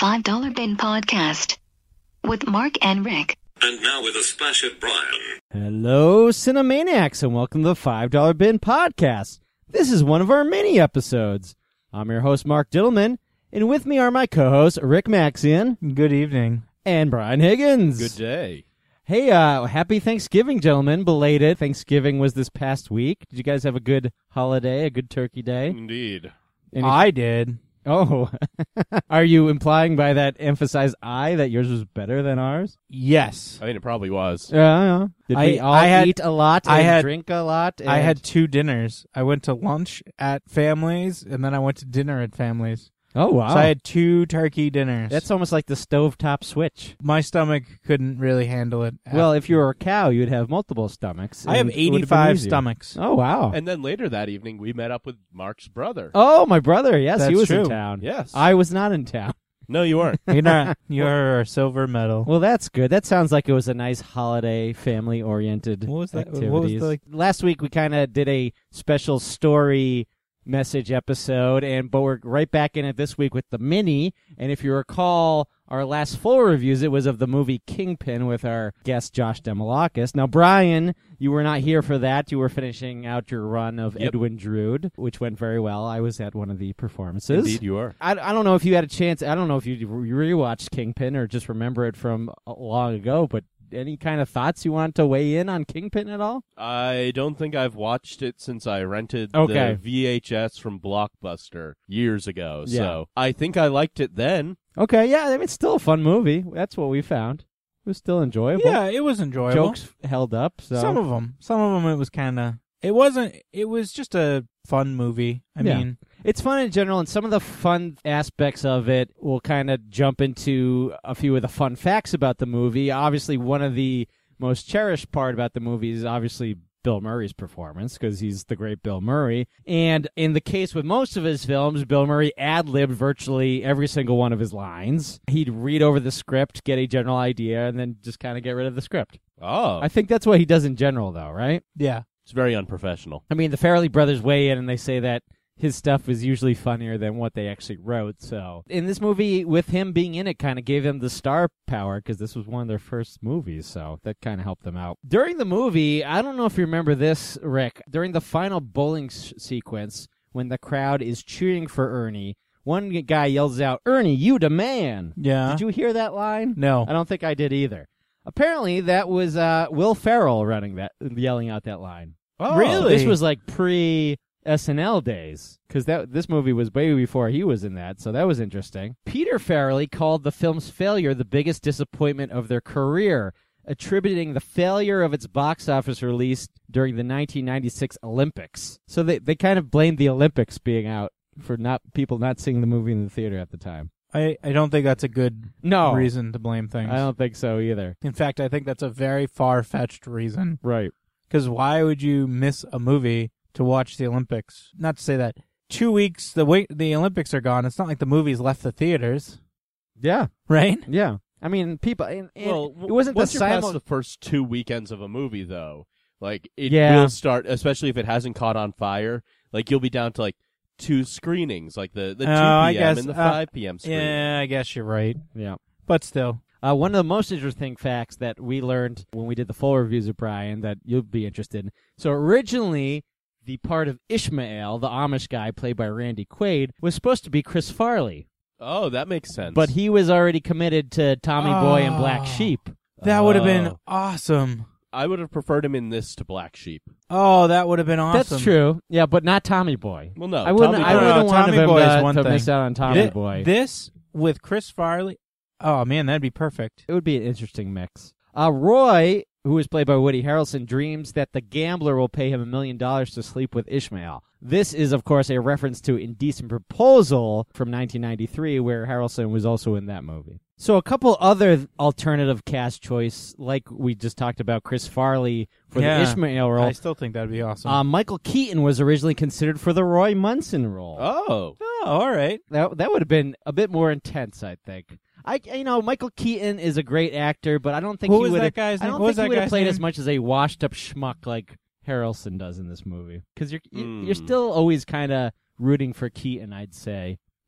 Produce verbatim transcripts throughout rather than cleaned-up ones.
five dollar Bin Podcast with Mark and Rick. And now with a splash of Brian. Hello, Cinemaniacs, and welcome to the five dollar Bin Podcast. This is one of our mini episodes. I'm your host, Mark Diddleman, and with me are my co-hosts, Rick Maxian. Good evening. And Brian Higgins. Good day. Hey, uh, happy Thanksgiving, gentlemen. Belated. Thanksgiving was this past week. Did you guys have a good holiday, a good turkey day? Indeed. Any- I did. Oh. Are you implying by that emphasized I that yours was better than ours? Yes. I mean, it probably was. Yeah, yeah. Did I- we all I had- eat a lot and I had- drink a lot? I and- had two dinners. I went to lunch at families, and then I went to dinner at families. Oh, wow. So I had two turkey dinners. That's almost like the stovetop switch. My stomach couldn't really handle it. Well, if you were a cow, you'd have multiple stomachs. I have and it would've been eighty-five easier. stomachs. Oh, wow. And then later that evening, we met up with Mark's brother. Oh, my brother. Yes, he That's was in true. town. Yes. I was not in town. No, you weren't. You're not. You're a silver medal. Well, that's good. That sounds like it was a nice holiday, family-oriented What was that? activities. What was the, like- Last week, we kind of did a special story message episode, and but we're right back in it this week with the mini. And if you recall our last full reviews, it was of the movie Kingpin with our guest Josh Demolakis. Now, Brian, you were not here for that. You were finishing out your run of Yep. Edwin Drood, which went very well. I was at one of the performances. Indeed, you are. I, I don't know if you had a chance. I don't know if you rewatched Kingpin or just remember it from long ago, but any kind of thoughts you want to weigh in on Kingpin at all? I don't think I've watched it since I rented Okay. the V H S from Blockbuster years ago. Yeah. So I think I liked it then. Okay, yeah, I mean, it's still a fun movie. That's what we found. It was still enjoyable. Yeah, it was enjoyable. Jokes held up. So Some of them. Some of them. It was kind of. It wasn't. It was just a fun movie. I Yeah. mean, it's fun in general, and some of the fun aspects of it will kind of jump into a few of the fun facts about the movie. Obviously, one of the most cherished part about the movie is obviously Bill Murray's performance, because he's the great Bill Murray. And in the case with most of his films, Bill Murray ad-libbed virtually every single one of his lines. He'd read over the script, get a general idea, and then just kind of get rid of the script. Oh. I think that's what he does in general, though, right? yeah. It's very unprofessional. I mean, the Farrelly brothers weigh in and they say that his stuff is usually funnier than what they actually wrote. So in this movie, with him being in it, kind of gave them the star power because this was one of their first movies. So that kind of helped them out. During the movie, I don't know if you remember this, Rick, during the final bowling s- sequence, when the crowd is cheering for Ernie, one guy yells out, "Ernie, you the man." Yeah. Did you hear that line? No. I don't think I did either. Apparently, that was uh, Will Ferrell running that, yelling out that line. Oh. Really? This was like pre S N L days, because that this movie was way before he was in that, so that was interesting. Peter Farrelly called the film's failure the biggest disappointment of their career, attributing the failure of its box office release during the nineteen ninety-six Olympics. So they they kind of blamed the Olympics being out for not people not seeing the movie in the theater at the time. I, I don't think that's a good No. reason to blame things. I don't think so either. In fact, I think that's a very far-fetched reason. Right. Because why would you miss a movie to watch the Olympics? Not to say that two weeks the wait the Olympics are gone. It's not like the movies left the theaters, Yeah. right? Yeah. I mean, people. And, and well, it wasn't once the you're past simul- the first two weekends of a movie, though, like it Yeah. will start, especially if it hasn't caught on fire. Like you'll be down to like two screenings, like the the two Oh, p.m. I guess, and the uh, five p.m. screening. Yeah, I guess you're right. Yeah. But still, Uh, one of the most interesting facts that we learned when we did the full reviews of Brian that you'll be interested in. So originally, the part of Ishmael, the Amish guy played by Randy Quaid, was supposed to be Chris Farley. Oh, that makes sense. But he was already committed to Tommy Boy and Black Oh. Sheep. that would have been Oh. awesome. I would have preferred him in this to Black Sheep. Oh, that would have been awesome. That's true. Yeah, but not Tommy Boy. Well, no, I wouldn't. Tommy I Boy- wouldn't No, want Tommy him Boy is to, one to thing. miss out on Tommy Thi- Boy. This with Chris Farley. Oh man, that'd be perfect. It would be an interesting mix. Uh, Roy, who is played by Woody Harrelson, dreams that the gambler will pay him a million dollars to sleep with Ishmael. This is, of course, a reference to Indecent Proposal from nineteen ninety-three, where Harrelson was also in that movie. So a couple other alternative cast choice, like we just talked about, Chris Farley for Yeah. the Ishmael role. I still think that'd be awesome. Uh, Michael Keaton was originally considered for the Roy Munson role. Oh. oh, all right. That that would have been a bit more intense, I think. I you know Michael Keaton is a great actor, but I don't think Who he was would that have. guy's I name? don't What was think he that would have guy's played name? as much as a washed-up schmuck like Harrelson does in this movie. Because you're you- Mm. you're still always kind of rooting for Keaton, I'd say,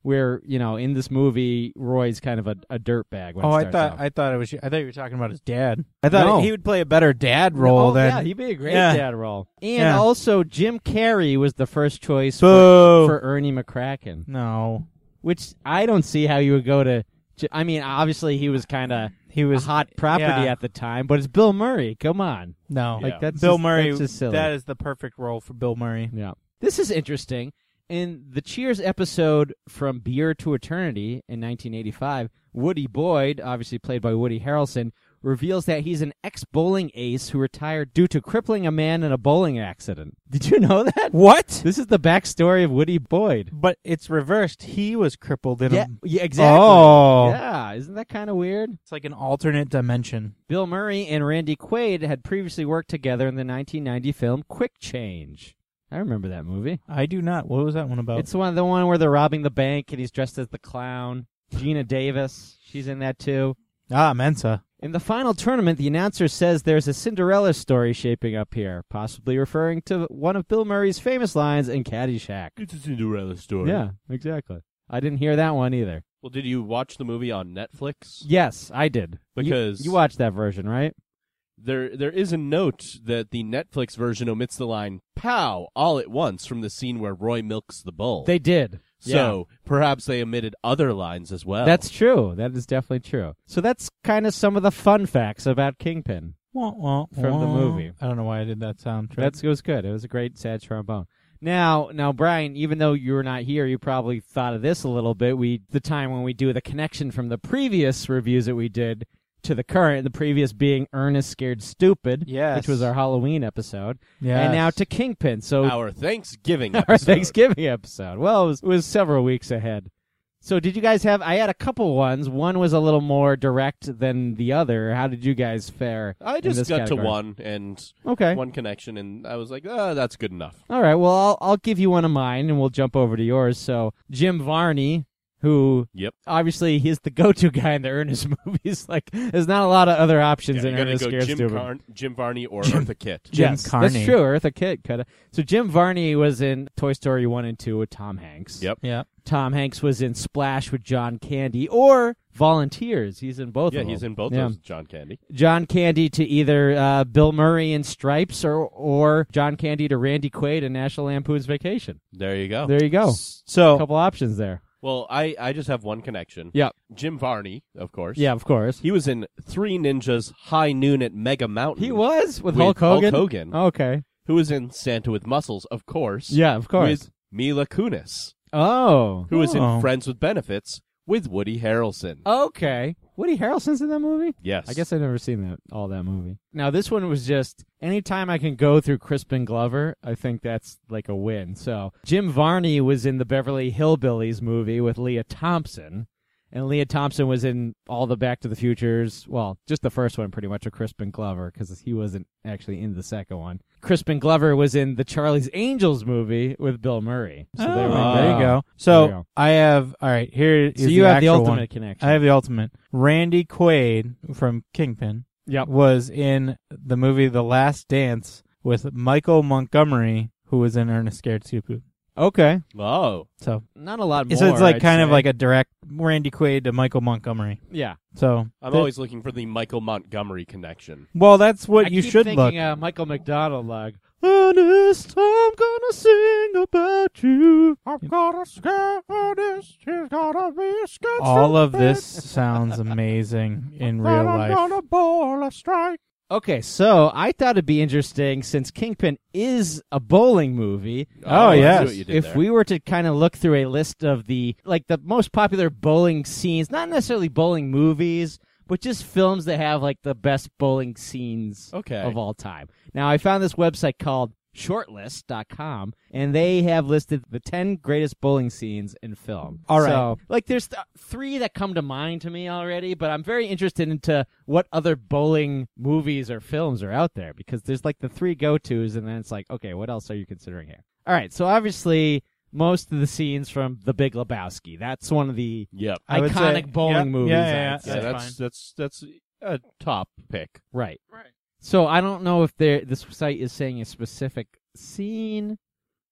where, you know, in this movie, Roy's kind of a, a dirtbag. When Oh, it I starts thought out. I thought it was. I thought you were talking about his dad. I thought No. he would play a better dad role Oh, than. yeah, he'd be a great Yeah. dad role. And Yeah. also, Jim Carrey was the first choice Boo. for, for Ernie McCracken, No, which I don't see how you would go to. I mean, obviously, he was kind of he a was hot property yeah. at the time, but it's Bill Murray. Come on. No, Like, Yeah. that's Bill just- Murray. that's just silly. That is the perfect role for Bill Murray. Yeah. This is interesting. In the Cheers episode From Beer to Eternity in nineteen eighty-five, Woody Boyd, obviously played by Woody Harrelson, reveals that he's an ex-bowling ace who retired due to crippling a man in a bowling accident. Did you know that? What? This is the backstory of Woody Boyd. But it's reversed. He was crippled in Yeah, a. yeah, exactly. Oh. Yeah, isn't that kind of weird? It's like an alternate dimension. Bill Murray and Randy Quaid had previously worked together in the nineteen ninety film Quick Change. I remember that movie. I do not. What was that one about? It's one the one where they're robbing the bank and he's dressed as the clown. Gina Davis, she's in that too. ah Mensa. In the final tournament, the announcer says there's a Cinderella story shaping up here, possibly referring to one of Bill Murray's famous lines in Caddyshack. It's a Cinderella story. Yeah, exactly. I didn't hear that one either. Well, did you watch the movie on Netflix? Yes, I did. You- Because- you, watched that version, right? There, there is a note that the Netflix version omits the line "pow" all at once from the scene where Roy milks the bull. They did. so perhaps they omitted other lines as well. That's true. That is definitely true. So that's kind of some of the fun facts about Kingpin. Wah, wah, From the wah. movie. I don't know why I did that soundtrack. That's it was good. It was a great sad trombone. Now, now, Brian, even though you were not here, you probably thought of this a little bit. We the time when we do the connection from the previous reviews that we did to the current, the previous being Ernest Scared Stupid, Yes. which was our Halloween episode, Yes. and now to Kingpin. So our Thanksgiving our episode. Thanksgiving episode. Well, it was, it was several weeks ahead. So did you guys have? I had a couple ones. One was a little more direct than the other. How did you guys fare? I in just this got category? to one and Okay. one connection, and I was like, "Oh, that's good enough." All right. Well, I'll I'll give you one of mine, and we'll jump over to yours. So Jim Varney, who Yep. obviously he's the go-to guy in the Ernest movies. Like, there's not a lot of other options Yeah, in you gotta Ernest go Scared Jim, Stupid. Car- Jim Varney or Eartha Kitt. Jim yes, Carney. that's true. Eartha Kitt could have. So Jim Varney was in Toy Story one and two with Tom Hanks. Yep. Yeah. Tom Hanks was in Splash with John Candy or Volunteers. He's in both Yeah, of them. he's in both Yeah. those. John Candy. John Candy to either uh, Bill Murray in Stripes or or John Candy to Randy Quaid in National Lampoon's Vacation. There you go. There you go. So A couple options there. Well, I, I just have one connection. Yep. Jim Varney, of course. Yeah, of course. He was in Three Ninjas High Noon at Mega Mountain. He was with, With Hulk Hogan. Hulk Hogan. Okay. Who was in Santa with Muscles, of course. Yeah, of course. With Mila Kunis, Oh. who was Oh. in Friends with Benefits with Woody Harrelson. Okay. Woody Harrelson's in that movie? Yes. I guess I've never seen that all that movie. Now this one was just anytime I can go through Crispin Glover, I think that's like a win. So Jim Varney was in the Beverly Hillbillies movie with Leah Thompson. And Leah Thompson was in all the Back to the Futures. Well, just the first one, pretty much, with Crispin Glover, because he wasn't actually in the second one. Crispin Glover was in the Charlie's Angels movie with Bill Murray. So there, we Oh, go. there you go. There So you go. I have. All right. Here is So you the have the actual ultimate one. connection. I have the ultimate. Randy Quaid from Kingpin Yep. was in the movie The Last Dance with Michael Montgomery, who was in Ernest Scared Stupid. Okay. Oh. So, Not a lot more. so it's like I'd kind of say. like a direct Randy Quaid to Michael Montgomery. Yeah. So I'm th- always looking for the Michael Montgomery connection. well. That's what I you keep should thinking, look. Uh, Michael McDonald, like, Ernest, I'm gonna sing about you. I'm gonna scare Ernest. He's gonna be scared. All of this sounds amazing in real life. bowl a strike. Okay, so I thought it'd be interesting since Kingpin is a bowling movie. Oh, I see yes. what you did If there. we were to kind of look through a list of the like the most popular bowling scenes, not necessarily bowling movies, but just films that have like the best bowling scenes Okay. of all time. Now, I found this website called shortlist dot com, and they have listed the ten greatest bowling scenes in film. All right. So, like, there's th- three that come to mind to me already, but I'm very interested into what other bowling movies or films are out there, because there's, like, the three go-tos, and then it's like, okay, what else are you considering here? All right, so obviously, most of the scenes from The Big Lebowski. That's one of the Yep. I would iconic say- bowling yep, movies. yeah, I'd yeah, say. Yeah, That's that's that's that's a top pick. Right. Right. So I don't know if there this site is saying a specific scene,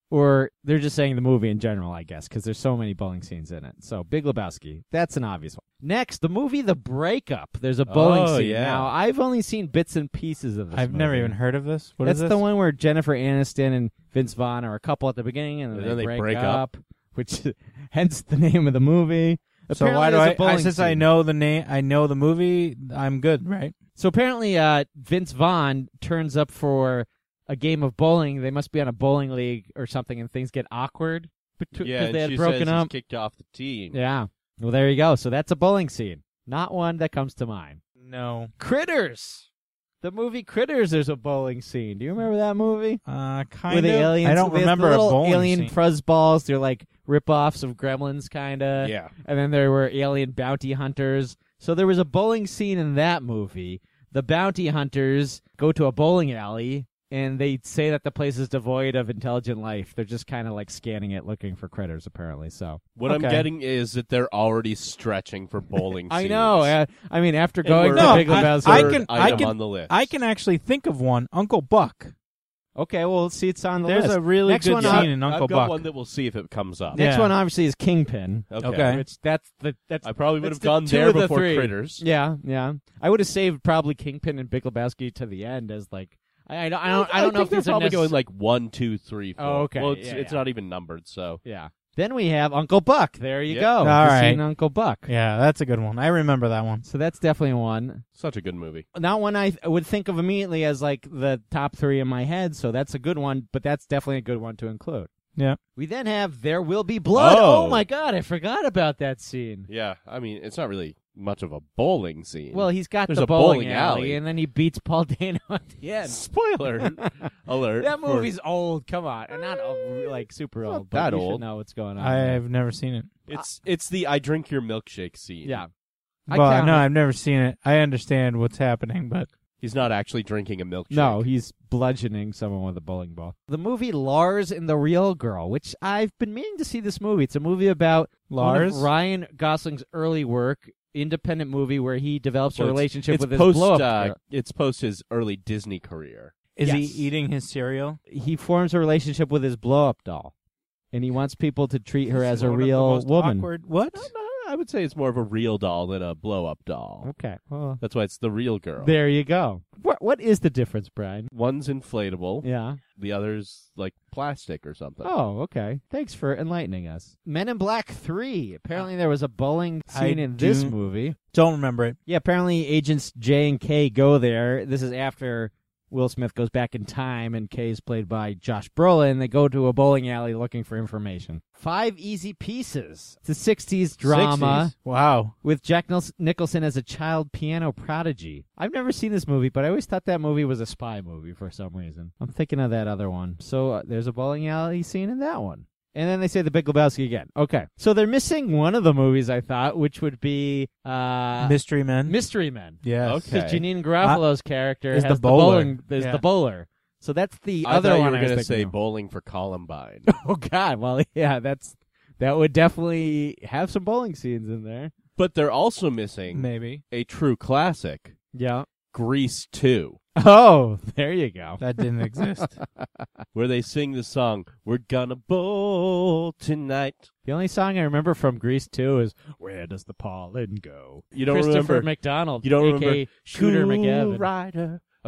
Or they're just saying the movie in general, I guess, because there's so many bowling scenes in it. So, Big Lebowski, that's an obvious one. Next, the movie The Breakup. There's a bowling Oh, scene. yeah. Now, I've only seen bits and pieces of this I've never movie. even heard of this. What That's is this? the one where Jennifer Aniston and Vince Vaughn are a couple at the beginning, and then, And then they, they break, break up, which hence the name of the movie. So Apparently why do there's a I, I bowling since I scene. know the name, I know the movie, I'm good, right? So apparently, uh, Vince Vaughn turns up for a game of bowling. They must be on a bowling league or something, and things get awkward because Yeah, and they had she broken says up. he's kicked off the team. Yeah. Well, there you go. So that's a bowling scene. Not one that comes to mind. No. Critters. The movie Critters. There's a bowling scene. Do you remember that movie? Uh, kind Where the of. aliens, I don't there's remember the a little bowling alien scene. fuzzballs. They're like rip-offs of Gremlins, kind of. Yeah. And then there were alien bounty hunters. So there was a bowling scene in that movie. The bounty hunters go to a bowling alley, and they say that the place is devoid of intelligent life. They're just kind of like scanning it, looking for critters, apparently. So What I'm Okay. getting is that they're already stretching for bowling I scenes. know. uh, I mean, after And going we're to No, Big I- Lebowski, I third can- I item can- on the list. I can actually think of one. Uncle Buck. okay, well, let's see. It's on the There's list. a really Next good one scene up- in Uncle I've got Buck. one that we'll see if it comes up. Next Yeah. one, obviously, is Kingpin. Okay. Okay. Which that's the that's I probably would that's have the gone two there of the before three. Critters. Yeah, yeah. I would have saved probably Kingpin and Big Lebowski to the end as like I, I don't I don't I don't know think if they're these are probably necess- going like one, two, three, four. Oh, okay. Well, it's, Yeah, it's yeah. not even numbered, so Yeah. Then we have Uncle Buck. There you Yep. go. All You've right. seen Uncle Buck. Yeah, that's a good one. I remember that one. So that's definitely one. such a good movie. Not one I th- would think of immediately as like the top three in my head. So that's a good one, but that's definitely a good one to include. Yeah. We then have There Will Be Blood. Oh. Oh my God, I forgot about that scene. Yeah, I mean, it's not really much of a bowling scene. Well, he's got There's the a bowling bowling alley, alley. and then he beats Paul Dano at the end. spoiler alert. That for- movie's old. Come on, and not old, like super Not old. But that you old. should know what's going on. I've never seen it. It's it's the I drink your milkshake scene. yeah. I Well, count no, it. I've never seen it. I understand what's happening, but He's not actually drinking a milkshake. No, he's bludgeoning someone with a bowling ball. The movie Lars and the Real Girl, which I've been meaning to see this movie. It's a movie about one of Lars? Ryan Gosling's early work, independent movie where he develops Well, a it's- relationship it's with his post, blow-up uh, girl. It's post his early Disney career. is Yes. he eating his cereal? He forms a relationship with his blow-up doll, and he wants people to treat her as a One of the real most woman. Awkward. What? No, no, I would say it's more of a real doll than a blow-up doll. Okay, well, That's why it's the real girl. there you go. What What is the difference, Brian? One's inflatable. Yeah. The other's like plastic or something. Oh, okay. Thanks for enlightening us. Men in Black three. Apparently there was a bowling I scene in this do- movie. Don't remember it. Yeah, apparently agents J and K go there. This is after Will Smith goes back in time, and K is played by Josh Brolin. They go to a bowling alley looking for information. Five Easy Pieces. It's a sixties drama sixties. Wow. with Jack Nils- Nicholson as a child piano prodigy. I've never seen this movie, but I always thought that movie was a spy movie for some reason. I'm thinking of that other one. So uh, there's a bowling alley scene in that one. And then they say The Big Lebowski again. Okay. So they're missing one of the movies, I thought, which would be uh, Mystery Men. Mystery Men. Yes. Okay. Because Janine Garofalo's character is has the bowler. bowling, is Yeah. the bowler. So that's the I other thought one you I were was gonna say thinking of. bowling for Columbine. Oh God! Well, yeah, that's that would definitely have some bowling scenes in there. But they're also missing Maybe. a true classic, Yeah. Grease two, Oh, there you go. That didn't exist. where they sing the song, We're Gonna Bowl Tonight. The only song I remember from Grease two is "Where Does the Pollen Go?" You don't Christopher remember McDonald, You don't A K A remember Shooter Cool McGavin. Rider, a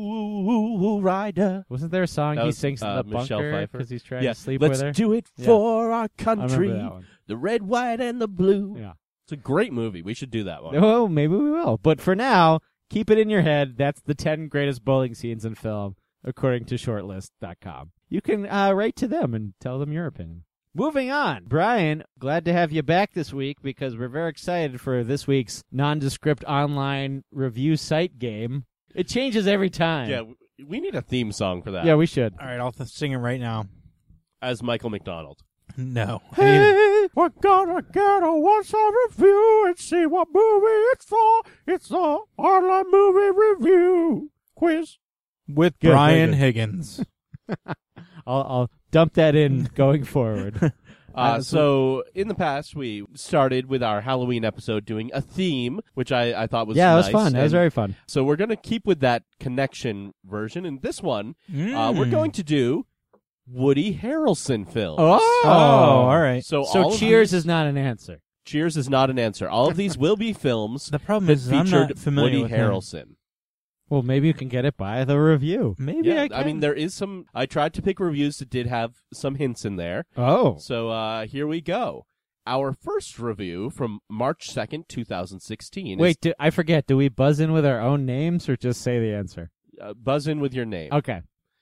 cool rider. Wasn't there a song That he was, sings in uh, the Michelle bunker Pfeiffer. because he's trying Yeah, to sleep let's with her? do it Yeah. for our I country. remember that one. The red, white, and the blue. Yeah. It's a great movie. We should do that one. Oh, maybe we will. But for now, keep it in your head. That's the ten greatest bowling scenes in film, according to shortlist dot com. You can uh, write to them and tell them your opinion. Moving on. Brian, glad to have you back this week because we're very excited for this week's nondescript online review site game. It changes every time. Yeah, w- we need a theme song for that. Yeah, we should. All right, I'll th- sing it right now. As Michael McDonald. No. Hey, we're gonna get a one-star review and see what movie it's for. It's the online movie review quiz. With Good, Brian very good. Higgins. I'll, I'll dump that in going forward. Uh, so, in the past, we started with our Halloween episode doing a theme, which I, I thought was yeah, it was nice. fun. That was And very fun. So, we're going to keep with that connection version. And this one, uh, we're Mm. going to do Woody Harrelson films. Oh, all right. So, So all of Cheers these- is not an answer. Cheers is not an answer. All of these will be films The problem that is I'm featured not familiar Woody with him. Harrelson. Well, maybe you can get it by the review. Maybe Yeah, I can. I mean, there is some. I tried to pick reviews that did have some hints in there. Oh. So uh, here we go. Our first review from March second, two thousand sixteen. Wait, do, I forget. Do we buzz in with our own names or just say the answer? Is, uh, buzz in with your name. Okay.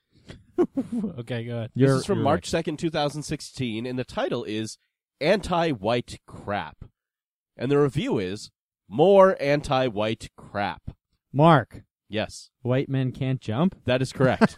okay, go ahead. This You're- is from you're March second, two thousand sixteen, and the title is Anti-White Crap. And the review is More Anti-White Crap. Mark, Yes, white men can't jump? that is correct.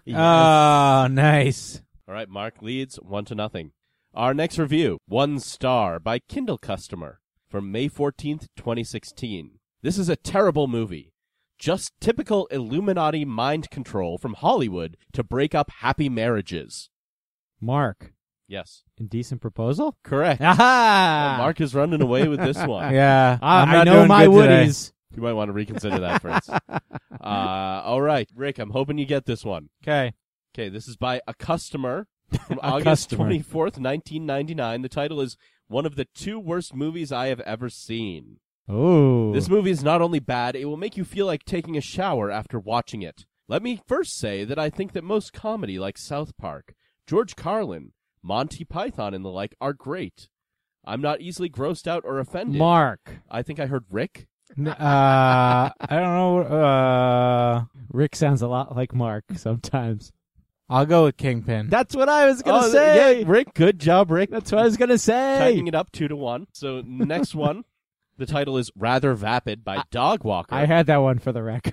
Oh, nice. All right, Mark leads one to nothing. Our next review, One Star by Kindle Customer from May fourteenth, twenty sixteen. This is a terrible movie. Just typical Illuminati mind control from Hollywood to break up happy marriages. Mark, Yes, Indecent Proposal? correct. Aha! Mark is running away with this one. Yeah, I, I'm I not know doing my good today. Woodies. You might want to reconsider that first. uh, all right, Rick, I'm hoping you get this one. Okay. Okay, this is by A Customer from A August Customer. twenty-fourth, nineteen ninety-nine. The title is One of the Two Worst Movies I Have Ever Seen. Oh. This movie is not only bad, it will make you feel like taking a shower after watching it. Let me first say that I think that most comedy like South Park, George Carlin, Monty Python, and the like are great. I'm not easily grossed out or offended. Mark. I think I heard Rick. N- Uh, I don't know. Uh, Rick sounds a lot like Mark sometimes. I'll go with Kingpin. That's what I was going to Oh, say. yeah, Rick, good job, Rick. That's what I was going to say. Tightening it up two to one. So next one, the title is Rather Vapid by Dog Walker. I had that one for the record.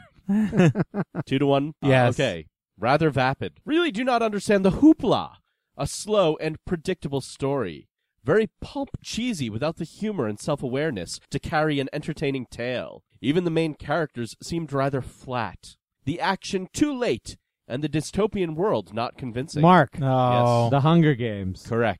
Two to one? Uh, Yes. okay. Rather Vapid. Really do not understand the hoopla. A slow and predictable story. Very pulp cheesy without the humor and self-awareness to carry an entertaining tale. Even the main characters seemed rather flat. The action too late, and the dystopian world not convincing. Mark. No. The Hunger Games. Correct.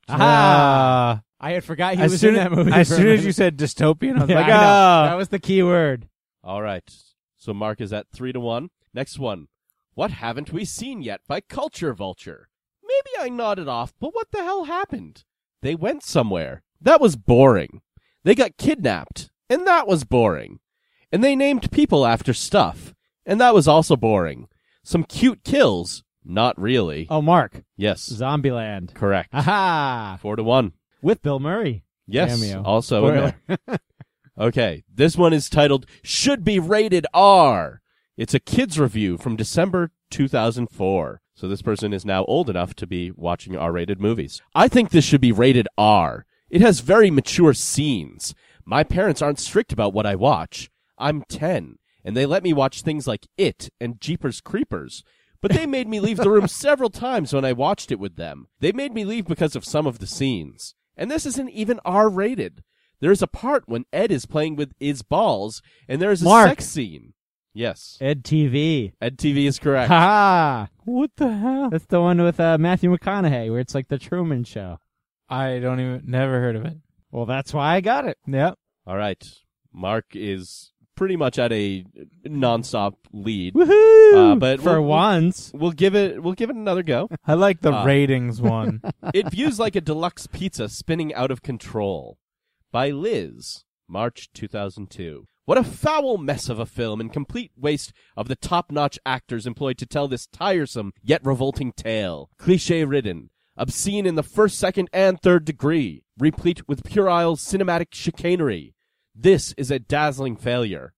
Aha. Uh, I had forgot he as was soon in that movie. as for a soon as minute. you said dystopian, I was Yeah, like, I know. oh. That was the key word. All right. So Mark is at three to one. Next one. What haven't we seen yet by Culture Vulture? Maybe I nodded off, but what the hell happened? They went somewhere. That was boring. They got kidnapped, and that was boring. And they named people after stuff, and that was also boring. Some cute kills. Not really. Oh, Mark. Yes. Zombieland. Correct. Aha. Four to one. With Bill Murray. Yes. Cameo. Also in Spoiler. there. Okay. This one is titled Should Be Rated R. It's a kids review from December two thousand four. So this person is now old enough to be watching R-rated movies. I think this should be rated R. It has very mature scenes. My parents aren't strict about what I watch. I'm ten, and they let me watch things like It and Jeepers Creepers. But they made me leave the room several times when I watched it with them. They made me leave because of some of the scenes. And this isn't even R-rated. There is a part when Ed is playing with his balls, and there is a Mark. sex scene. Yes. Ed T V. Ed T V is correct. Ha! What the hell? That's the one with uh, Matthew McConaughey, where it's like the Truman Show. I don't even, never heard of it. Well, that's why I got it. Yep. All right. Mark is pretty much at a nonstop lead. Woohoo! Uh, but for we'll- we'll- once, We'll give it we'll give it another go. I like the Ah. ratings one. It views like a deluxe pizza spinning out of control. By Liz, March two thousand two. What a foul mess of a film and complete waste of the top-notch actors employed to tell this tiresome yet revolting tale. Cliché-ridden, obscene in the first, second, and third degree, replete with puerile cinematic chicanery. This is a dazzling failure.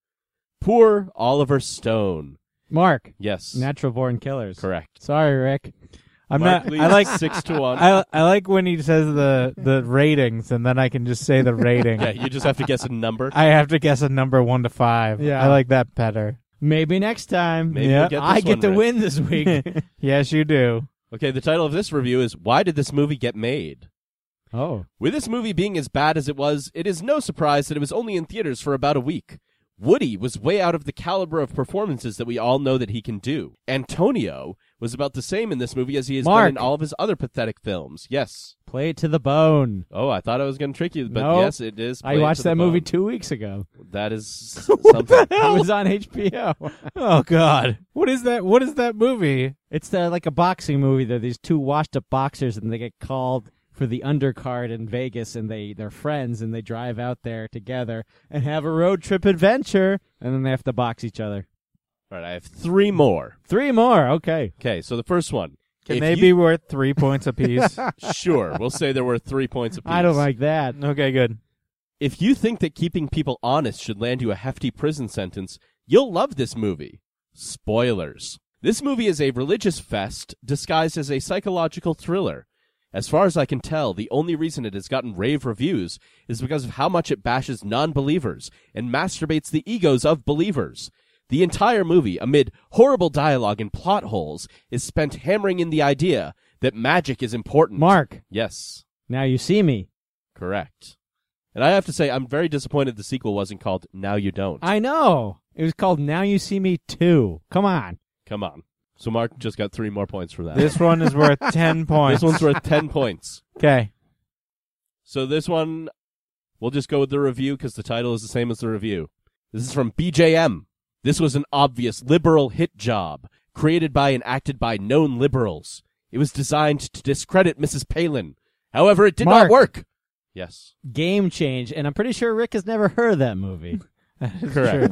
Poor Oliver Stone. Mark, Yes. Natural Born Killers. Correct. Sorry, Rick. I'm Mark not. leads I like. six to one. I I like when he says the the ratings, and then I can just say the rating. Yeah, you just have to guess a number. I have to guess a number one to five. Yeah. I like that better. Maybe next time. Maybe Yeah. we'll get this I get one to right. win this week. Yes, you do. Okay, the title of this review is Why Did This Movie Get Made? Oh. With this movie being as bad as it was, it is no surprise that it was only in theaters for about a week. Woody was way out of the caliber of performances that we all know that he can do. Antonio was about the same in this movie as he has Mark. been in all of his other pathetic films. Yes. Play it to the bone. Oh, I thought I was going to trick you, but No. yes, it is. I Play It watched to the that movie Bone. two weeks ago. That is something. It was on H B O. Oh God, what is that? What is that movie? It's uh, like a boxing movie. There are these two washed-up boxers, and they get called for the undercard in Vegas, and they, they're friends, and they drive out there together and have a road trip adventure, and then they have to box each other. All right, I have three more. Three more, okay. Okay, so the first one. Can If they you- be worth three points apiece? Sure, we'll say there were three points apiece. I don't like that. Okay, good. If you think that keeping people honest should land you a hefty prison sentence, you'll love this movie. Spoilers. This movie is a religious fest disguised as a psychological thriller. As far as I can tell, the only reason it has gotten rave reviews is because of how much it bashes non-believers and masturbates the egos of believers. The entire movie, amid horrible dialogue and plot holes, is spent hammering in the idea that magic is important. Mark, Yes, now you see me. correct. And I have to say, I'm very disappointed the sequel wasn't called Now You Don't. I know. It was called Now You See Me two. Come on. Come on. So Mark just got three more points for that. This one is worth ten points. This one's worth ten points. Okay. So this one, we'll just go with the review because the title is the same as the review. This is from B J M. This was an obvious liberal hit job, created by and acted by known liberals. It was designed to discredit Missus Palin. However, it did Mark. not work. Yes. Game change, and I'm pretty sure Rick has never heard of that movie. Correct.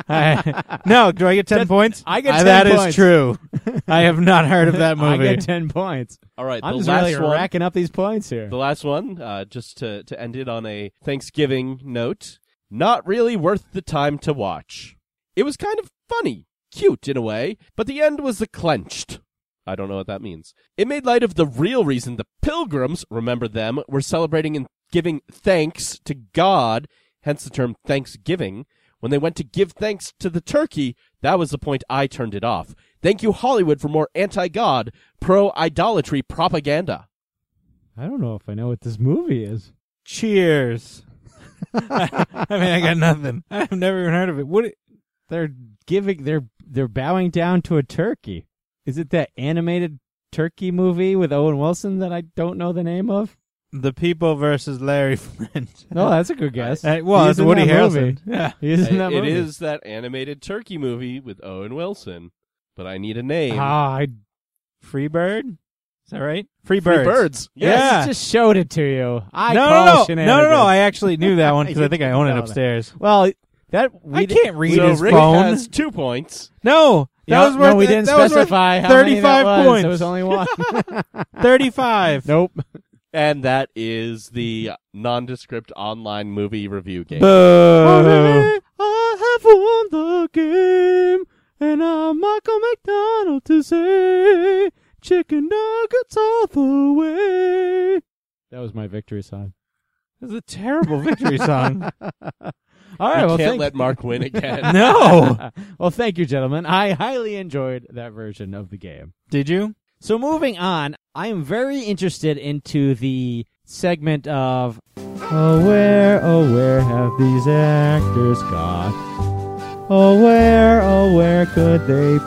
I- no, do I get ten That- points? I get Uh, ten That is points. true. I have not heard of that I movie. get ten points. All right. I'm the just last really one. racking up these points here. The last one, uh, just to, to end it on a Thanksgiving note, not really worth the time to watch. It was kind of funny, cute in a way, but the end was the clenched. I don't know what that means. It made light of the real reason the Pilgrims, remember them, were celebrating and giving thanks to God, hence the term Thanksgiving. When they went to give thanks to the turkey, that was the point I turned it off. Thank you, Hollywood, for more anti-God, pro-idolatry propaganda. I don't know if I know what this movie is. Cheers. I mean, I got nothing. I've never even heard of it. What? It, They're giving, they're they're bowing down to a turkey. Is it that animated turkey movie with Owen Wilson that I don't know the name of? the People versus Larry Flint. No, that's a good guess. Uh, well, He's it's in Woody that Harrelson. movie. Yeah. He is in that It movie. is that animated turkey movie with Owen Wilson, but I need a name. Ah, I Free Bird? Is that right? Free Free Birds. Birds. Yeah. Yes, just showed it to you. I no, call no, no, no, shenanigans. no, no. I actually knew that one because I think I own You it know that. upstairs. Well, that we I di- can't read So his Rick phone. has two points. No, that Yeah, was worth. no, we didn't that was worth specify how many that thirty-five was. points. There was only one. thirty-five. Nope. And that is the nondescript online movie review game. Boo. I have won the game, and I'm Michael McDonald to say, chicken nuggets all the way. That was my victory song. This is a terrible victory song. All right, you well, can't thank let Mark win again. No. well, thank you, gentlemen. I highly enjoyed that version of the game. Did you? So moving on, I am very interested into the segment of Oh, where, oh, where have these actors got? Oh, where, oh, where could they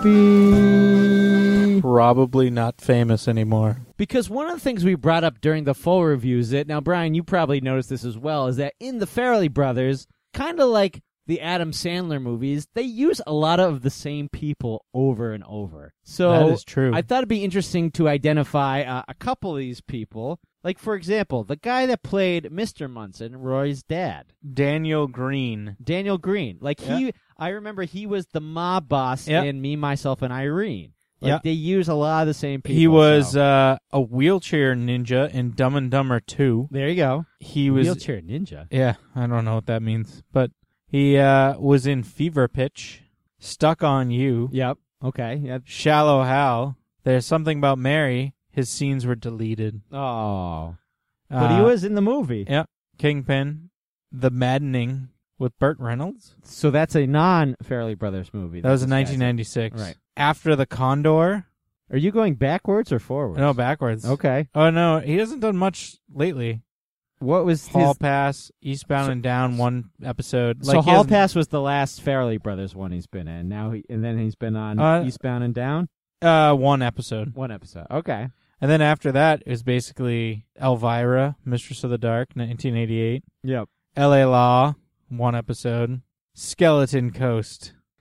be? Probably not famous anymore. Because one of the things we brought up during the full reviews, it now, Brian, you probably noticed this as well, is that in the Farrelly Brothers, kind of like the Adam Sandler movies, they use a lot of the same people over and over. So That is true. I thought it'd be interesting to identify uh, a couple of these people. Like, for example, the guy that played Mister Munson, Roy's dad, Daniel Green. Daniel Green. Like, he, I remember he was the mob boss Yep. in Me, Myself, and Irene. Like, Yep. they use a lot of the same people. He was so- uh, a wheelchair ninja in Dumb and Dumber two. there you go. He was Wheelchair Ninja. Yeah, I don't know what that means, but he uh, was in Fever Pitch, Stuck on You, Yep. Okay. Yep. Shallow Hal. There's Something About Mary. His scenes were deleted. Oh. But he Uh, was in the movie. Yep. Kingpin, The Maddening with Burt Reynolds. So that's a non-Farrelly Brothers movie. That was in this guy's nineteen ninety-six. Right. After the Condor. Are you going backwards or forwards? No, backwards. Okay. Oh, no, he hasn't done much lately. What was Hall his... Pass, Eastbound So- and Down, one episode. So Like, he Hall hasn't- Pass was the last Farrelly Brothers one he's been in. Now he and then he's been on Uh, Eastbound and Down. Uh, one episode. One episode. Okay. And then after that, it was basically Elvira, Mistress of the Dark, nineteen eighty-eight. Yep. L A Law, one episode. Skeleton Coast.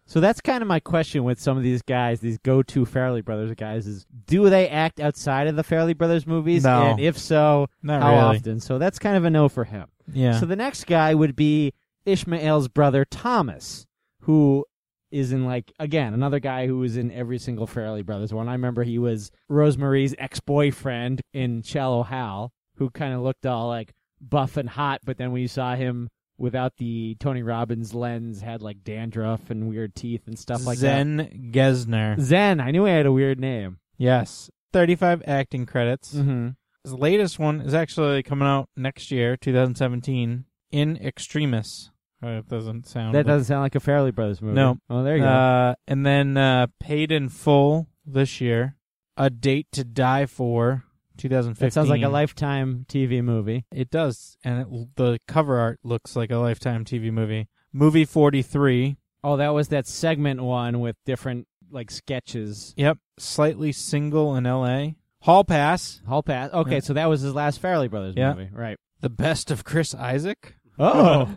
So that's kind of my question with some of these guys, these go-to Farrelly Brothers guys, is do they act outside of the Farrelly Brothers movies? No. And if so, Not how really. often? So that's kind of a no for him. Yeah. So the next guy would be Ishmael's brother Thomas, who is in, like, again, another guy who was in every single Farrelly Brothers one. I remember he was Rosemarie's ex-boyfriend in Shallow Hal, who kind of looked all, like, buff and hot, but then when you saw him without the Tony Robbins lens, had, like, dandruff and weird teeth and stuff like Zen that. Gesner. Zen. I knew he had a weird name. Yes. thirty-five acting credits. Mm-hmm. His latest one is actually coming out next year, twenty seventeen, In Extremis. Oh, it doesn't sound... That doesn't sound like a Farrelly Brothers movie. No. Oh, there you go. Uh, and then uh, Paid in Full this year. A Date to Die For, twenty fifteen. That sounds like a Lifetime T V movie. It does, and it, the cover art looks like a Lifetime T V movie. Movie forty-three. Oh, that was that segment one with different, like, sketches. Yep. Slightly Single in L A. Hall Pass. Hall Pass. Okay, Yeah. so that was his last Farrelly Brothers Yeah. movie. Right. The Best of Chris Isaac. Oh.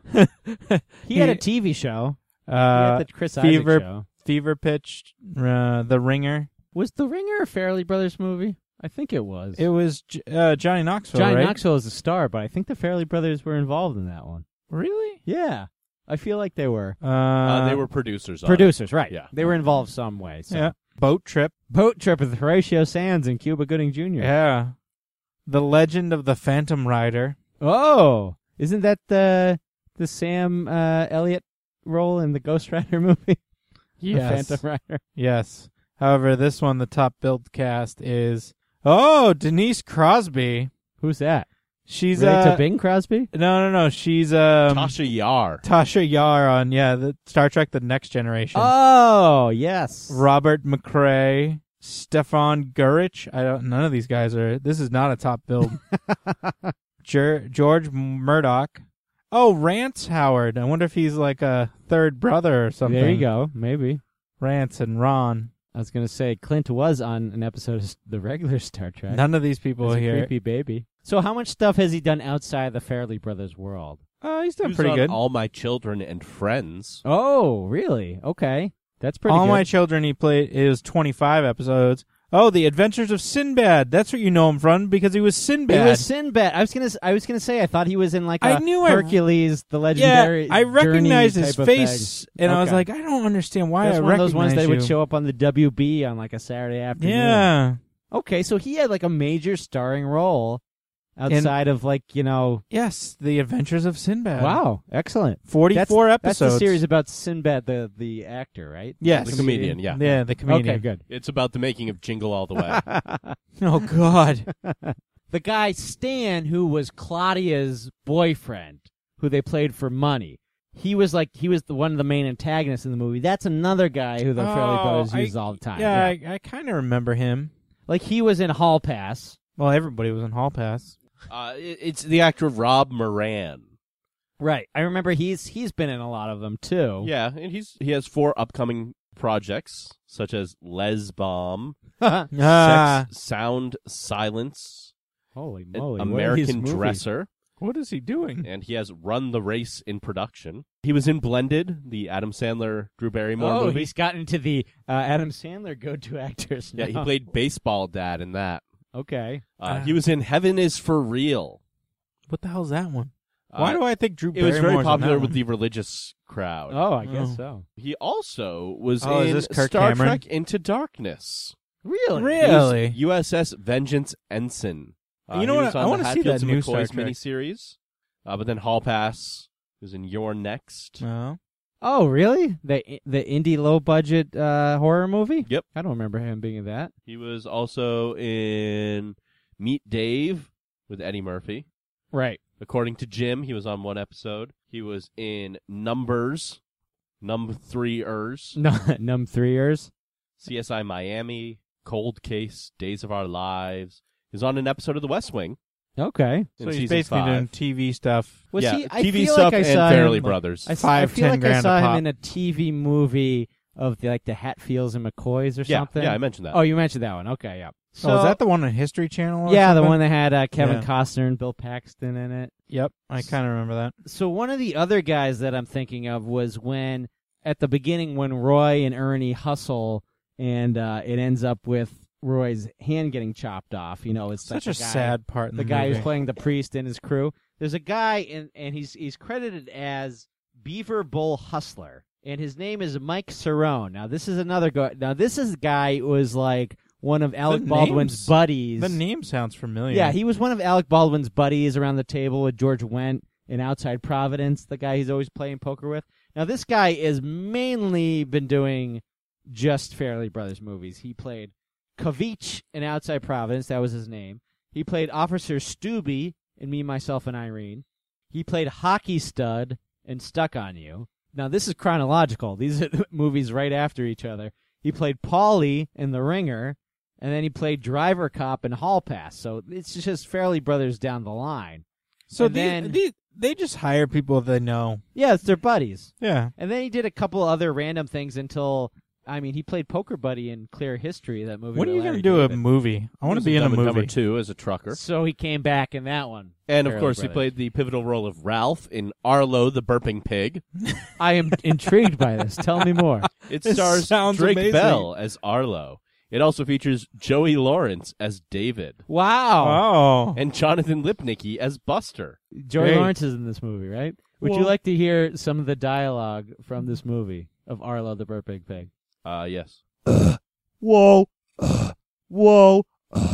He had a T V show. He uh, had the Chris Fever- Isaac show. Fever Pitch. Uh, the Ringer. Was The Ringer a Farrelly Brothers movie? I think it was. It was J- uh, Johnny Knoxville, Johnny right? Knoxville is the star, but I think the Farrelly Brothers were involved in that one. Really? Yeah. I feel like they were. Uh, Uh, they were producers on Producers, right. Yeah. They were involved some way. So. Yeah. Boat Trip. Boat Trip with Horatio Sands and Cuba Gooding Junior Yeah. The Legend of the Phantom Rider. Oh. Isn't that the the Sam uh, Elliott role in the Ghost Rider movie? The Phantom Rider. Yes. However, this one, the top billed cast is, oh, Denise Crosby. Who's that? She's Related uh, to Bing Crosby? no, no, no. She's um, Tasha Yar. Tasha Yar on, yeah, the Star Trek The Next Generation. Oh, yes. Robert McRae, Stefan Gurich. I don't, none of these guys are, this is not a top build. Ger- George Murdoch. Oh, Rance Howard. I wonder if he's like a third brother or something. There you go. Maybe. Rance and Ron. I was going to say Clint was on an episode of the regular Star Trek. None of these people As a here. creepy baby. So how much stuff has he done outside the Farrelly Brothers world? Oh, he's He done was pretty on good. All My Children and Friends. Oh, really? Okay. That's pretty All good. My Children, he played, is twenty-five episodes. Oh, The Adventures of Sinbad. That's what you know him from, because he was He Sinbad. was Sinbad. I was gonna. I was gonna say. I thought he was in like a I knew I- Hercules, the yeah, legendary. I recognized journey his type of face, thing. and I was Okay. like, I don't understand why That's I one of recognize those ones that would you. show up on the W B on like a Saturday afternoon. Yeah. Okay, so he had like a major starring role outside of like you know. Yes, The Adventures of Sinbad. Wow, excellent. forty-four that's, episodes. That's the series about Sinbad, the the actor, right? Yes. The comedian, yeah. Yeah, the comedian. Okay, good. It's about the making of Jingle All the Way. Oh, God. The guy Stan, who was Claudia's boyfriend, who they played for money. He was like he was the one of the main antagonists in the movie. That's another guy who the Farrelly Oh, Brothers I- use all the time. Yeah, I, I kind of remember him. Like he was in Hall Pass. Well, everybody was in Hall Pass. uh, it- it's the actor Rob Moran. Right. I remember he's he's been in a lot of them too. Yeah, and he's he has four upcoming projects, such as Les Bomb, Ah, Sex, Sound, Silence, Holy An moly. what are these American movies? Dresser, what is he doing? and he has Run the Race in production. He was in Blended, the Adam Sandler Drew Barrymore Oh, movie. he's gotten into the uh, Adam Sandler go-to actors Yeah, now. he played baseball dad in that. Okay. Uh, Ah. he was in Heaven is for Real. What the hell's that one? Why Uh, do I think Drew It was very Barrymore's on popular that with one? the religious crowd. Oh, I guess Oh. so. He also was Oh, is in this Kirk Star Cameron? Trek Into Darkness. Really? Really? He was U S S Vengeance Ensign. Uh, You know he what? was I on wanna the see Hatfields that and new Star McCoys Trek. miniseries. Uh, but then Hall Pass was in You're Next. Oh. Oh, really? The the indie low budget uh, horror movie? Yep. I don't remember him being in that. He was also in Meet Dave with Eddie Murphy. Right. According to Jim, he was on one episode. He was in Numbers, Num Three Ers, No, num three years. C S I Miami, Cold Case, Days of Our Lives. He was on an episode of The West Wing. Okay. In So he's season basically five. doing T V stuff. Was yeah, he? I T V feel stuff like I and saw Fairly him, Brothers. I, Five, I feel ten like grand I a saw pop. him in a T V movie of the, like the Hatfields and McCoys or yeah, something. yeah, I mentioned that. Oh, you mentioned that one. Okay, yeah. So oh, is that the one on History Channel? Or yeah, the something? one that had uh, Kevin Yeah. Costner and Bill Paxton in it. Yep, I kind of remember that. So one of the other guys that I'm thinking of was when at the beginning when Roy and Ernie hustle, and uh, it ends up with Roy's hand getting chopped off. You know, it's Such like a the guy, sad part in the the guy movie. who's playing the priest and his crew. There's a guy, in, and he's he's credited as Beaver Bull Hustler, and his name is Mike Cerrone. Now, this is another guy. Now, this is a guy who was like one of Alec The Baldwin's names- buddies. The name sounds familiar. Yeah, he was one of Alec Baldwin's buddies around the table with George Wendt in Outside Providence, the guy he's always playing poker with. Now, this guy has mainly been doing just Farrelly Brothers movies. He played Kavich in Outside Providence. That was his name. He played Officer Stubby in Me, Myself, and Irene. He played Hockey Stud in Stuck on You. Now, this is chronological. These are movies right after each other. He played Paulie in The Ringer, and then he played Driver Cop in Hall Pass. So it's just Farrelly Brothers down the line. So and the, then- the, they just hire people they know. Yeah, it's their buddies. Yeah. And then he did a couple other random things until, I mean, he played Poker Buddy in Clear History, that movie. When are with you Larry going to do David. a movie? I want to He was be in a Dumb and movie. Dumber two as a trucker. So he came back in that one. And, of Farrelly course, he Brothers. played the pivotal role of Ralph in Arlo, the Burping Pig. I am intrigued by this. Tell me more. It This stars sounds Drake amazing. Bell as Arlo. It also features Joey Lawrence as David Wow. Oh. and Jonathan Lipnicki as Buster. Joey Great. Lawrence is in this movie, right? Would you Well- like to hear some of the dialogue from this movie of Arlo the Burping Pig? Uh, yes. Whoa. Whoa.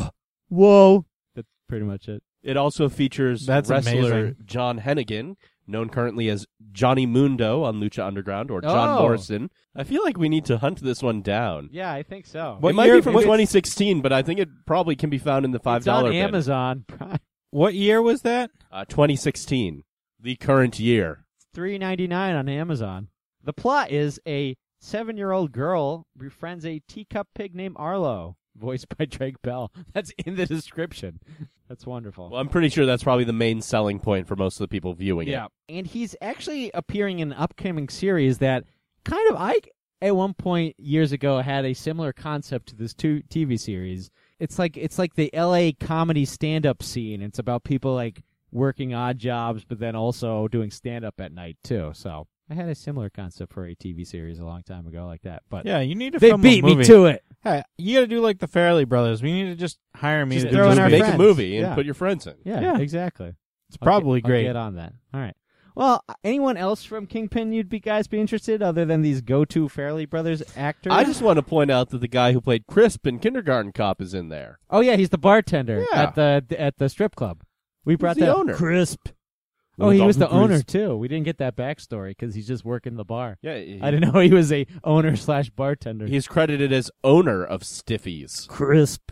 Whoa. That's pretty much it. It also features That's wrestler amazing. John Hennigan, known currently as Johnny Mundo on Lucha Underground, or John Oh. Morrison. I feel like we need to hunt this one down. Yeah, I think so. What it might year- be from what- twenty sixteen, but I think it probably can be found in the five It's on dollar bin. Amazon Prime. What year was that? Uh, twenty sixteen, the current year. three ninety-nine on Amazon. The plot is a seven-year-old girl befriends a teacup pig named Arlo, voiced by Drake Bell. That's in the description. That's wonderful. Well, I'm pretty sure that's probably the main selling point for most of the people viewing it. And he's actually appearing in an upcoming series that kind of, I, at one point years ago, had a similar concept to this two T V series. It's like it's like the L A comedy stand-up scene. It's about people like working odd jobs, but then also doing stand-up at night, too. So I had a similar concept for a T V series a long time ago like that. But Yeah, you need to they film beat a movie. me to it. Hey, you got to do like the Farrelly Brothers. We need to just hire me Just to throw do in this our Make movie. a friends. movie and Yeah. put your friends in. Yeah, Yeah. exactly. It's probably I'll get, great. I'll get on that. All right. Well, anyone else from Kingpin you'd be guys be interested other than these go-to Farrelly Brothers actors? I just want to point out that the guy who played Crisp in Kindergarten Cop is in there. Oh yeah, he's the bartender Yeah. at the at the strip club. We brought the that owner. Crisp. Oh, he was the owner too. We didn't get that backstory because he's just working the bar. Yeah, he, I didn't know he was a owner slash bartender. he's credited as owner of Stiffies. Crisp.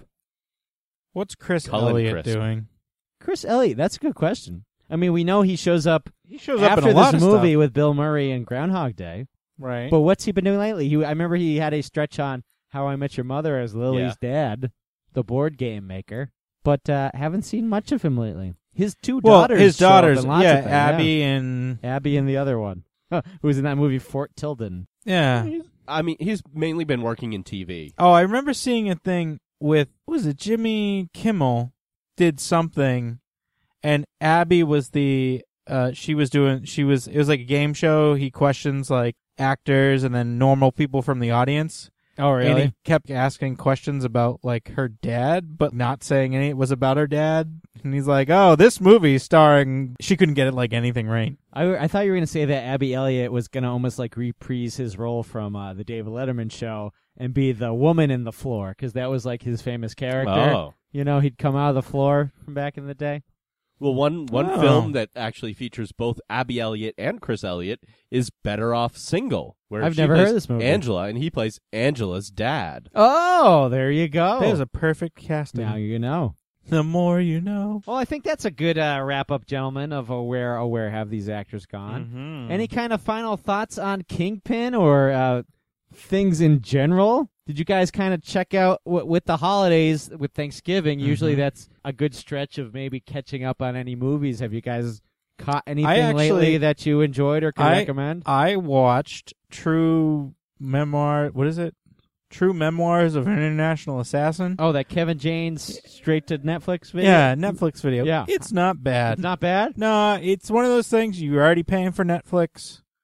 What's Chris Cullen Elliott Crisp. doing? Chris Elliott. That's a good question. I mean, we know he shows up He shows up after in a lot this of movie stuff. with Bill Murray and Groundhog Day. Right. But what's he been doing lately? He, I remember he had a stretch on How I Met Your Mother as Lily's dad, the board game maker. But uh, haven't seen much of him lately. His two well, daughters. his show up daughters, in lots yeah, of things, Abby and yeah. Abby and the other one, who was in that movie Fort Tilden. yeah. I mean, he's mainly been working in T V. Oh, I remember seeing a thing with what was it Jimmy Kimmel did something, and Abby was the uh she was doing she was it was like a game show. He questions like actors and then normal people from the audience. Oh, And he kept asking questions about like her dad, but not saying any it was about her dad. And he's like, "Oh, this movie starring." She couldn't get it like anything right. I, I thought you were going to say that Abby Elliott was going to almost like reprise his role from uh, the David Letterman show and be the woman in the floor because that was like his famous character. Oh. You know, he'd come out of the floor from back in the day. Well, one one Oh. film that actually features both Abby Elliott and Chris Elliott is Better Off Single, where I've she never plays heard of this movie. Angela, and he plays Angela's dad. Oh, there you go. There's a perfect casting. Now you know. The more you know. Well, I think that's a good uh, wrap-up, gentlemen, of uh, where, oh, where have these actors gone. Mm-hmm. Any kind of final thoughts on Kingpin or uh, things in general? Did you guys kind of check out w- with the holidays, with Thanksgiving? Usually Mhm. that's a good stretch of maybe catching up on any movies. Have you guys caught anything actually- lately that you enjoyed or can I- recommend? I watched True Memoir. What is it? True Memoirs of an International Assassin. Oh, that Kevin James straight to Netflix video? Yeah, Netflix video. Yeah. It's not bad. Not bad? No, it's one of those things you're already paying for Netflix.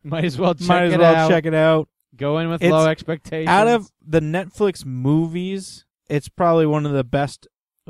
Might as well check Might as it well out. check it out. Go in with It's low expectations. Out of the Netflix movies, it's probably one of the best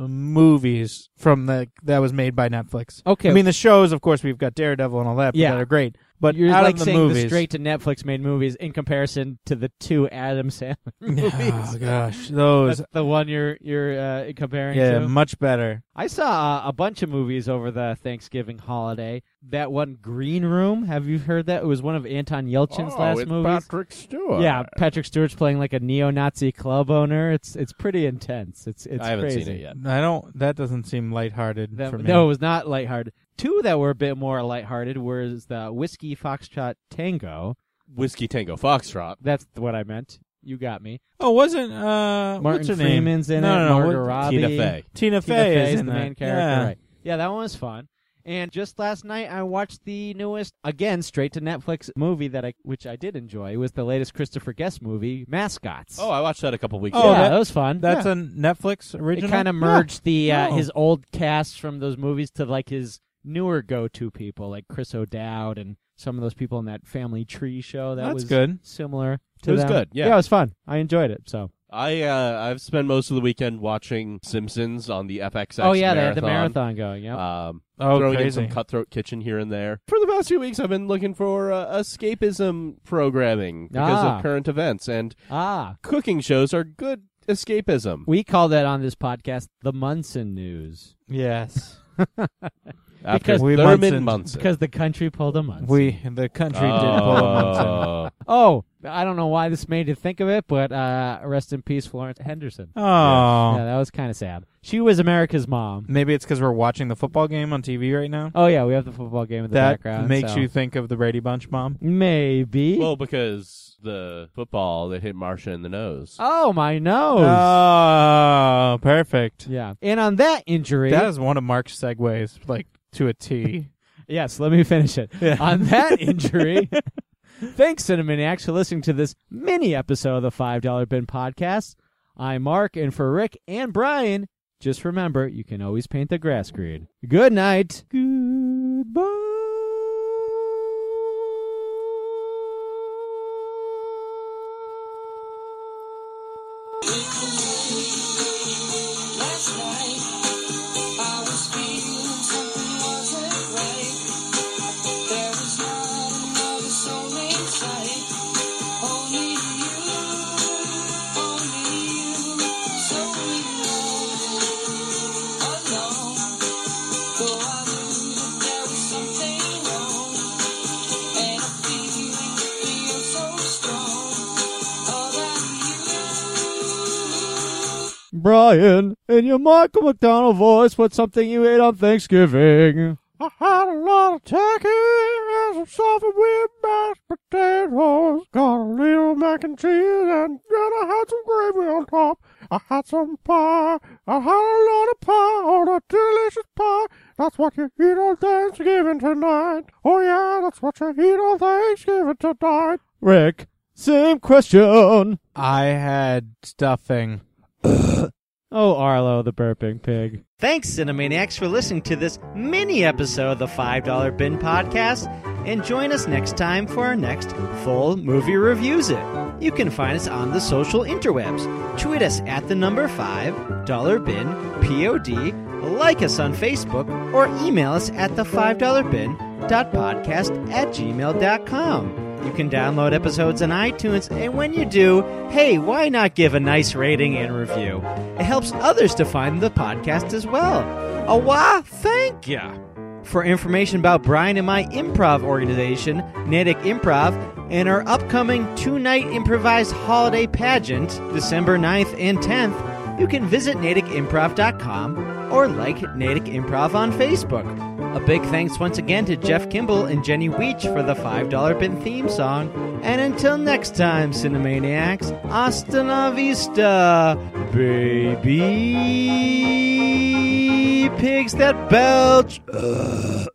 movies from the that was made by Netflix. Okay. I mean, the shows, of course, we've got Daredevil and all that, but Yeah. that are great. But You're out like of the saying movies, the straight to Netflix made movies in comparison to the two Adam Sandler movies. oh gosh, those That's the one you're you're uh, comparing yeah, to. much better. I saw uh, a bunch of movies over the Thanksgiving holiday. That one, Green Room. Have you heard that? It was one of Anton Yelchin's oh, last with movies. Patrick Stewart. Yeah, Patrick Stewart's playing like a neo-Nazi club owner. It's it's pretty intense. It's it's I haven't crazy. seen it yet. I don't. That doesn't seem lighthearted That- for me. no, it was not lighthearted. Two that were a bit more lighthearted was the Whiskey Foxtrot Tango. Whiskey Tango Foxtrot. That's what I meant. You got me. Oh, wasn't uh, Martin what's her Freeman's name? in no, it. No, no, Margot what- Robbie. Tina Fey. Tina Tina Fey Fey is is in the that. main character. Yeah. Right. Yeah, that one was fun. And just last night, I watched the newest, again, straight to Netflix movie that I, which I did enjoy. It was the latest Christopher Guest movie, Mascots. Oh, I watched that a couple weeks Oh, yeah, ago. that, that- was fun. That's Yeah. a Netflix original. It kind of merged the uh, Oh. his old cast from those movies to like his newer go-to people, like Chris O'Dowd and some of those people in that Family Tree show. That That's was good. similar to It was them. good, yeah. yeah, it was fun. I enjoyed it. So. I uh, I've spent most of the weekend watching Simpsons on the F X X. Oh yeah, they had marathon. the marathon going. Yep. Um, Oh, throwing crazy. in some Cutthroat Kitchen here and there. For the past few weeks, I've been looking for uh, escapism programming because Ah. of current events, and ah, cooking shows are good escapism. we call that on this podcast the Munson News Yes. After because we Thurman Munson- Munson. because the country pulled a Munson. we the country did pull a Munson. Oh. Oh, I don't know why this made you think of it, but uh, rest in peace, Florence Henderson. Oh, Yeah, that was kind of sad. She was America's mom. maybe it's because we're watching the football game on T V right now. Oh yeah, we have the football game in the that background. makes so- you think of the Brady Bunch, Mom. maybe. Well, because the football that hit Marcia in the nose. oh, my nose. Oh, perfect. yeah, and on that injury, That is one of Mark's segues, like to a T. yes, let me finish it. Yeah. On that injury, thanks, Cinemaniacs, for listening to this mini episode of the five dollar Bin Podcast. I'm Mark, and for Rick and Brian, just remember, you can always paint the grass green. Good night. Goodbye. Last night, I was feeling something wasn't right. There was not another soul in sight. Only you, only you, so alone. Though I knew that there was something wrong, and a feeling feels so strong. Oh, that you. Brian, in your Michael McDonald voice, what's something you ate on Thanksgiving? I had a lot of turkey and some soft with mashed potatoes. Got a little mac and cheese and then I had some gravy on top. I had some pie. I had a lot of pie on a delicious pie. That's what you eat on Thanksgiving tonight. Oh yeah, that's what you eat on Thanksgiving tonight. Rick, same question. I had stuffing. Oh, Arlo, the burping pig. Thanks, Cinemaniacs, for listening to this mini episode of the five dollar Bin Podcast. And join us next time for our next full movie reviews it. You can find us on the social interwebs. Tweet us at the number five dollar bin pod, like us on Facebook, or email us at the five dollar bin dot podcast at gmail dot com. You can download episodes on iTunes, and when you do, hey, why not give a nice rating and review? It helps others to find the podcast as well. Oh, why? Thank ya! For information about Brian and my improv organization, Natick Improv, and our upcoming two-night improvised holiday pageant, December ninth and tenth, you can visit natick improv dot com or like Natick Improv on Facebook. A big thanks once again to Jeff Kimball and Jenny Weech for the five dollar Bin theme song. And until next time, Cinemaniacs, hasta la vista, baby. Pigs that belch. Ugh.